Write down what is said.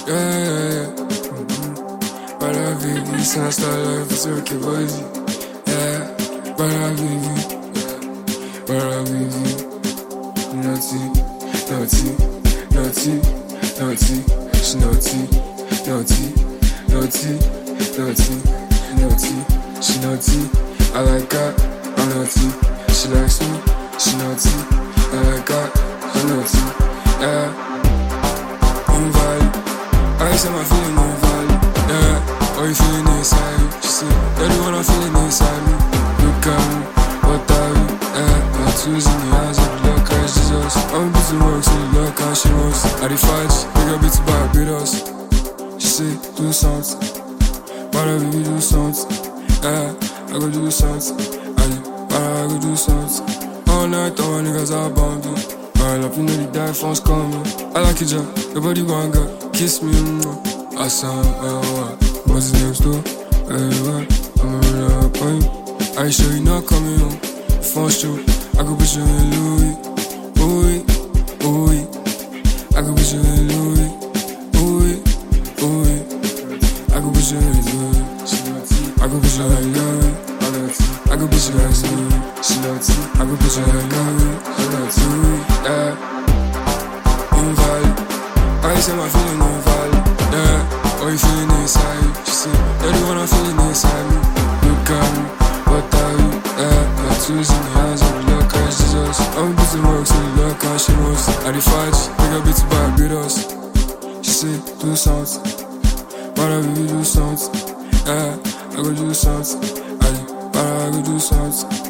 yeah. Para viver, sans ta life, c'est sûr que vas-y, yeah. Para viver, para viver. Naughty, naughty, naughty, naughty, she naughty, naughty, naughty, naughty, naughty, she naughty. I like her, I'm naughty. She likes me, she naughty. I like her, I'm naughty. Yeah, invalid. I say my feeling invalid. Yeah, are you feeling inside you? She said, everyone I'm feeling inside me. Look at me, what are you? Yeah, my tools in the eyes of the Lord Christ Jesus. I'm busy work, so the Lord can't she wants. I defy this, big up it's Barbados. She said, do something. Why don't we do something? Yeah, I go do something. I go do something. All night, all niggas are bound to. I love you know the die phone's coming. I like your job, your body one girl. Kiss me, I sound, what's the next door? I'm gonna up on you. Are you sure you're not coming home? Phone show, I could put you in Louis. Ooh, ooh, I could put you in Louis. Ooh, ooh, I could put you in Louis. I could put you in Louis. I could put you in Louis. I could put you in Louis. Yeah, invalid. I say my feeling invalid. Yeah, are you feeling inside you? She said, everyone I'm feeling inside me. Look at me, what are you? Yeah, my tools in the hands of the Lord Christ Jesus. I'm busy work, so the Lord can't she wants. I defy this, big up it's Barbados. She said, do something. Why don't we do something? Yeah, I go do something. I go do something.